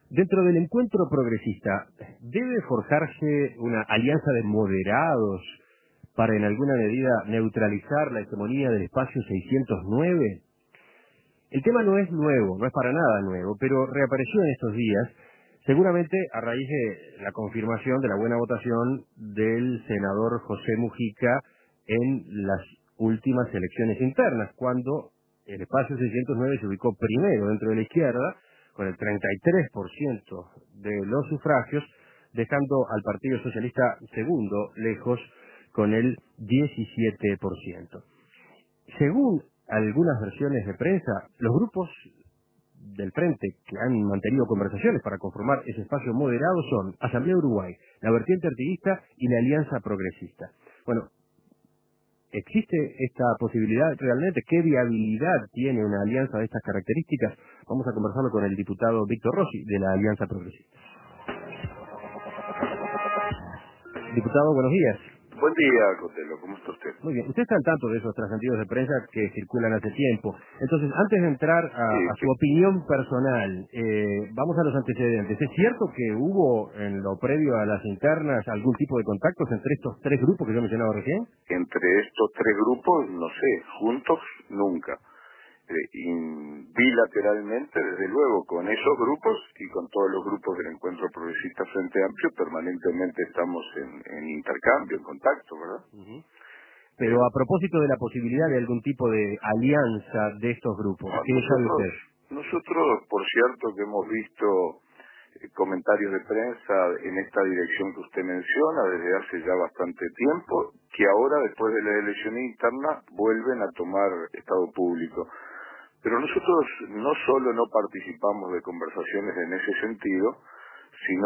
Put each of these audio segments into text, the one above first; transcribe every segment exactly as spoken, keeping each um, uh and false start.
Dentro del encuentro progresista, ¿debe forjarse una alianza de moderados para en alguna medida neutralizar la hegemonía del espacio seiscientos nueve? El tema no es nuevo, no es para nada nuevo, pero reapareció en estos días, seguramente a raíz de la confirmación de la buena votación del senador José Mujica en las últimas elecciones internas, cuando el espacio seiscientos nueve se ubicó primero dentro de la izquierda, con el treinta y tres por ciento de los sufragios, dejando al Partido Socialista segundo, lejos, con el diecisiete por ciento. Según algunas versiones de prensa, los grupos del Frente que han mantenido conversaciones para conformar ese espacio moderado son Asamblea Uruguay, la vertiente artiguista y la Alianza Progresista. Bueno, ¿existe esta posibilidad realmente? ¿Qué viabilidad tiene una alianza de estas características? Vamos a conversarlo con el diputado Víctor Rossi, de la Alianza Progresista. Diputado, buenos días. Buen día, Cotelo, ¿cómo está usted? Muy bien, usted está al tanto de esos trascendidos de prensa que circulan hace tiempo. Entonces, antes de entrar a, Sí, a su que opinión personal, eh, vamos a los antecedentes. ¿Es cierto que hubo en lo previo a las internas algún tipo de contactos entre estos tres grupos que yo mencionaba recién? entre estos tres grupos, no sé, juntos nunca. Eh, y bilateralmente, desde luego, con esos grupos y con todos los grupos del Encuentro Progresista Frente Amplio, permanentemente estamos en, en intercambio, en contacto, ¿verdad? Uh-huh. Eh, Pero a propósito de la posibilidad de algún tipo de alianza de estos grupos, no, ¿qué sabe nosotros, usted? nosotros, por cierto, que hemos visto eh, comentarios de prensa en esta dirección que usted menciona desde hace ya bastante tiempo, que ahora, después de la elección interna, vuelven a tomar estado público. Pero nosotros no solo no participamos de conversaciones en ese sentido, sino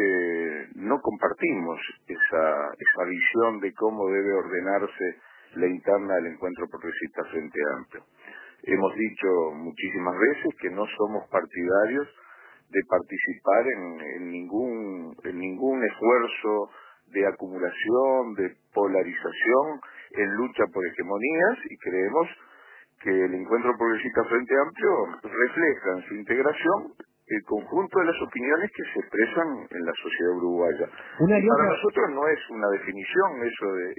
que no compartimos esa, esa visión de cómo debe ordenarse la interna del Encuentro Progresista Frente Amplio. Hemos dicho muchísimas veces que no somos partidarios de participar en, en ningún en ningún esfuerzo de acumulación, de polarización, en lucha por hegemonías, y creemos que el Encuentro Progresista Frente Amplio refleja en su integración el conjunto de las opiniones que se expresan en la sociedad uruguaya. Una Y para alianza... nosotros no es una definición eso de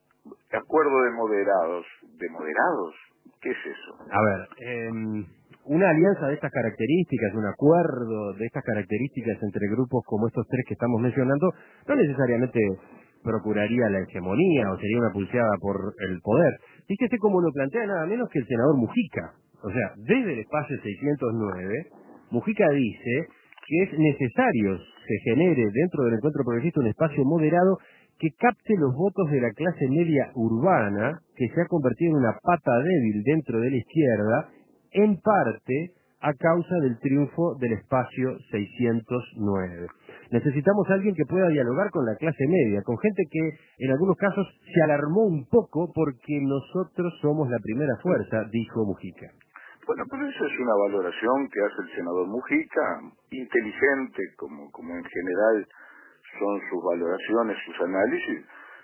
acuerdo de moderados. ¿De moderados? ¿Qué es eso? A ver, eh, una alianza de estas características, un acuerdo de estas características entre grupos como estos tres que estamos mencionando, no necesariamente procuraría la hegemonía o sería una pulseada por el poder. Fíjese cómo lo plantea nada menos que el senador Mujica. O sea, desde el espacio seiscientos nueve, Mujica dice que es necesario se genere dentro del encuentro progresista un espacio moderado que capte los votos de la clase media urbana, que se ha convertido en una pata débil dentro de la izquierda, en parte a causa del triunfo del espacio seiscientos nueve. Necesitamos a alguien que pueda dialogar con la clase media, con gente que en algunos casos se alarmó un poco porque nosotros somos la primera fuerza, dijo Mujica. Bueno, pero esa es una valoración que hace el senador Mujica, inteligente, como, como en general son sus valoraciones, sus análisis,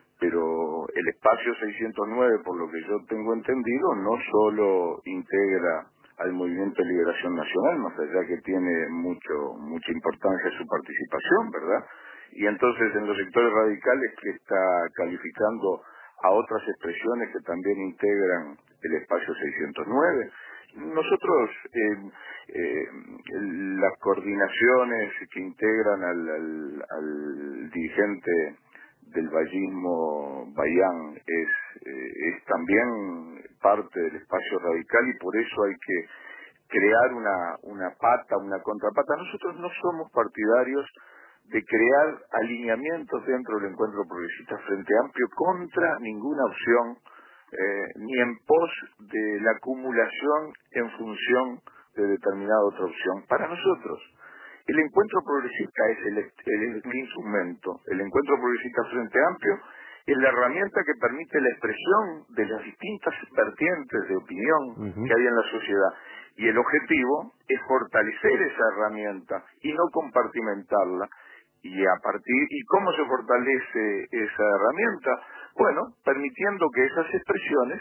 pero el espacio seiscientos nueve, por lo que yo tengo entendido, no solo integra al Movimiento de Liberación Nacional, más allá que tiene mucho mucha importancia su participación, ¿verdad? Y entonces en los sectores radicales que está calificando a otras expresiones que también integran el espacio seiscientos nueve. Nosotros, eh, eh, las coordinaciones que integran al, al, al dirigente del vallismo Bayán es, eh, es también parte del espacio radical, y por eso hay que crear una, una pata, una contrapata. Nosotros no somos partidarios de crear alineamientos dentro del Encuentro Progresista Frente Amplio contra ninguna opción, eh, ni en pos de la acumulación en función de determinada otra opción. Para nosotros, el Encuentro Progresista es el, el, el instrumento. El Encuentro Progresista Frente Amplio es la herramienta que permite la expresión de las distintas vertientes de opinión Uh-huh. que hay en la sociedad. Y el objetivo es fortalecer esa herramienta y no compartimentarla. Y a partir ¿y cómo se fortalece esa herramienta? Bueno, permitiendo que esas expresiones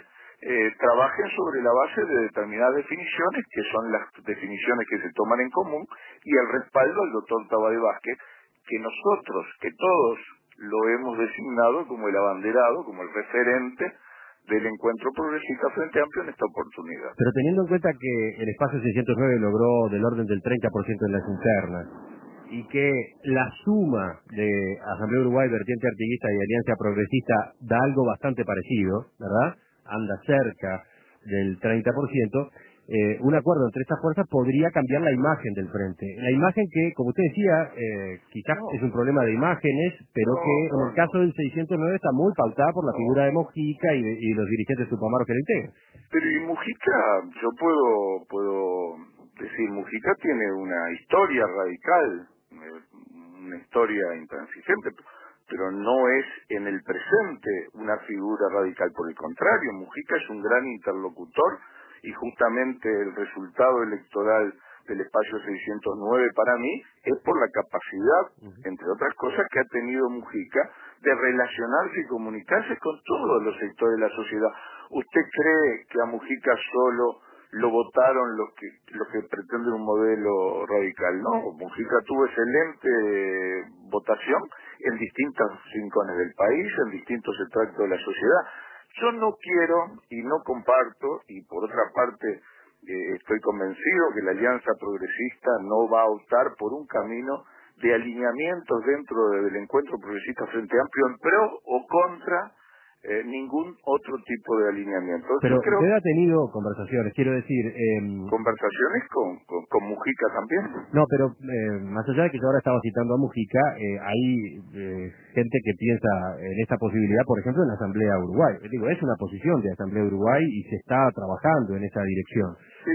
eh, trabajen sobre la base de determinadas definiciones, que son las definiciones que se toman en común, y el respaldo al doctor Tabaré Vázquez, que nosotros, que todos lo hemos designado como el abanderado, como el referente del encuentro progresista Frente Amplio en esta oportunidad. Pero teniendo en cuenta que el espacio seiscientos nueve logró del orden del treinta por ciento en las internas, y que la suma de Asamblea Uruguay, Vertiente Artiguista y Alianza Progresista da algo bastante parecido, ¿verdad? Anda cerca del treinta por ciento, eh, un acuerdo entre estas fuerzas podría cambiar la imagen del frente. La imagen que, como usted decía, eh, quizás No, es un problema de imágenes, pero no, que en no, el caso no. del seiscientos nueve está muy pautada por la no. figura de Mojica y, de, y los dirigentes Tupamaro que lo integran. Pero y Mujica, yo puedo puedo decir, Mujica tiene una historia radical, eh, una historia intransigente, pero no es en el presente una figura radical. Por el contrario, Mujica es un gran interlocutor y justamente el resultado electoral del espacio seiscientos nueve para mí es por la capacidad, entre otras cosas, que ha tenido Mujica de relacionarse y comunicarse con todos los sectores de la sociedad. ¿Usted cree que a Mujica solo lo votaron los que los que pretenden un modelo radical? No, Mujica tuvo excelente votación en distintos rincones del país, en distintos extractos de la sociedad. Yo no quiero y no comparto, y por otra parte eh, estoy convencido que la Alianza Progresista no va a optar por un camino de alineamientos dentro del encuentro progresista Frente Amplio en pro o contra eh, ningún otro tipo de alineamiento. Yo Pero creo usted ha tenido conversaciones, quiero decir, eh, conversaciones con, con, con Mujica también. no, pero eh, más allá de que yo ahora estaba citando a Mujica, eh, hay eh, gente que piensa en esta posibilidad, por ejemplo, en la Asamblea Uruguay. Eh, Digo, es una posición de Asamblea Uruguay y se está trabajando en esa dirección. Sí,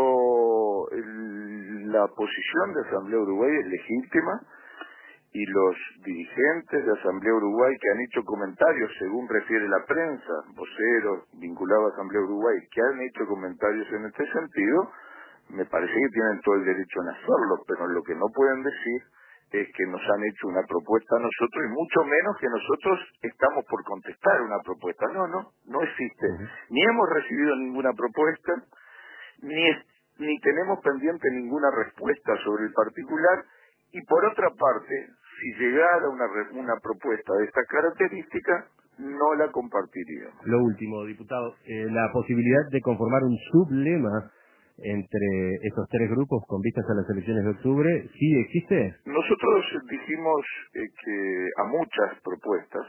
pero el- la posición de Asamblea Uruguay es legítima y los dirigentes de Asamblea Uruguay que han hecho comentarios, según refiere la prensa, voceros vinculados a Asamblea Uruguay, que han hecho comentarios en este sentido, me parece que tienen todo el derecho en hacerlo, pero lo que no pueden decir es que nos han hecho una propuesta a nosotros y mucho menos que nosotros estamos por contestar una propuesta. No, no, no existe. Ujú. Ni hemos recibido ninguna propuesta, ni, es- ni tenemos pendiente ninguna respuesta sobre el particular, y por otra parte, si llegara una, re- una propuesta de estas características, no la compartiríamos. Lo último, diputado, eh, la posibilidad de conformar un sublema entre esos tres grupos con vistas a las elecciones de octubre, ¿sí existe? Nosotros dijimos eh, que a muchas propuestas,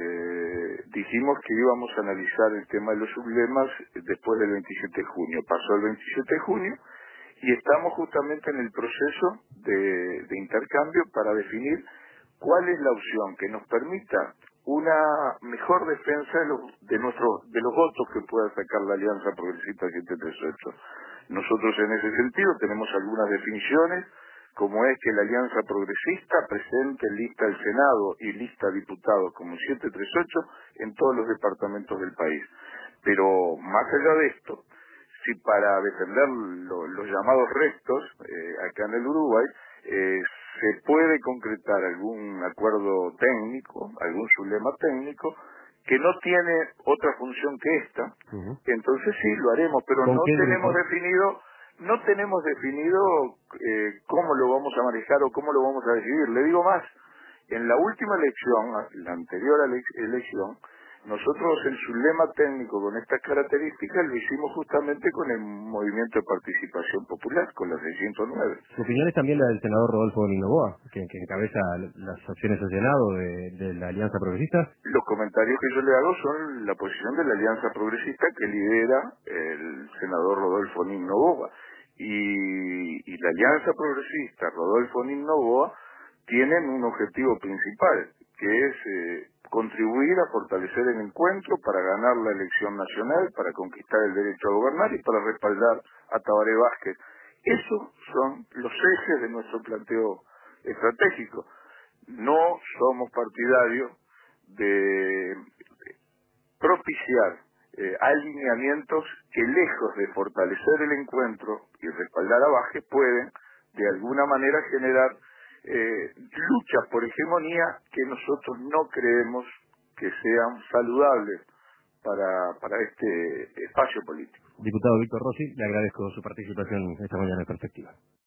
eh, dijimos que íbamos a analizar el tema de los sublemas después del veintisiete de junio. Pasó el veintisiete de junio y estamos justamente en el proceso de, de intercambio para definir cuál es la opción que nos permita una mejor defensa de los, de nuestros, de los votos que pueda sacar la Alianza Progresista siete tres ocho. Nosotros en ese sentido tenemos algunas definiciones, como es que la Alianza Progresista presente lista al Senado y lista a diputados como siete tres ocho en todos los departamentos del país. Pero más allá de esto, si para defender lo- los llamados restos eh, acá en el Uruguay eh, se puede concretar algún acuerdo técnico, algún sublema técnico, que no tiene otra función que esta, Ujú. entonces sí, lo haremos, pero ¿Con no qué tenemos grupos? definido, no tenemos definido eh, cómo lo vamos a manejar o cómo lo vamos a decidir. Le digo más, en la última elección, la anterior ele- elección, nosotros el sublema técnico con estas características lo hicimos justamente con el Movimiento de Participación Popular, con la seiscientos nueve. Su opinión es también la del senador Rodolfo Ninoboa, que, que encabeza las acciones al Senado de, de la Alianza Progresista. Los comentarios que yo le hago son la posición de la Alianza Progresista que lidera el senador Rodolfo Nin Novoa. Y, y la Alianza Progresista, Rodolfo Nin Novoa, tienen un objetivo principal, que es eh, contribuir a fortalecer el encuentro para ganar la elección nacional, para conquistar el derecho a gobernar y para respaldar a Tabaré Vázquez. Esos son los ejes de nuestro planteo estratégico. No somos partidarios de propiciar eh, alineamientos que, lejos de fortalecer el encuentro y respaldar a Vázquez, pueden de alguna manera generar eh, luchas por hegemonía que nosotros no creemos que sean saludables para, para este espacio político. Diputado Víctor Rossi, le agradezco su participación esta mañana en Perspectiva.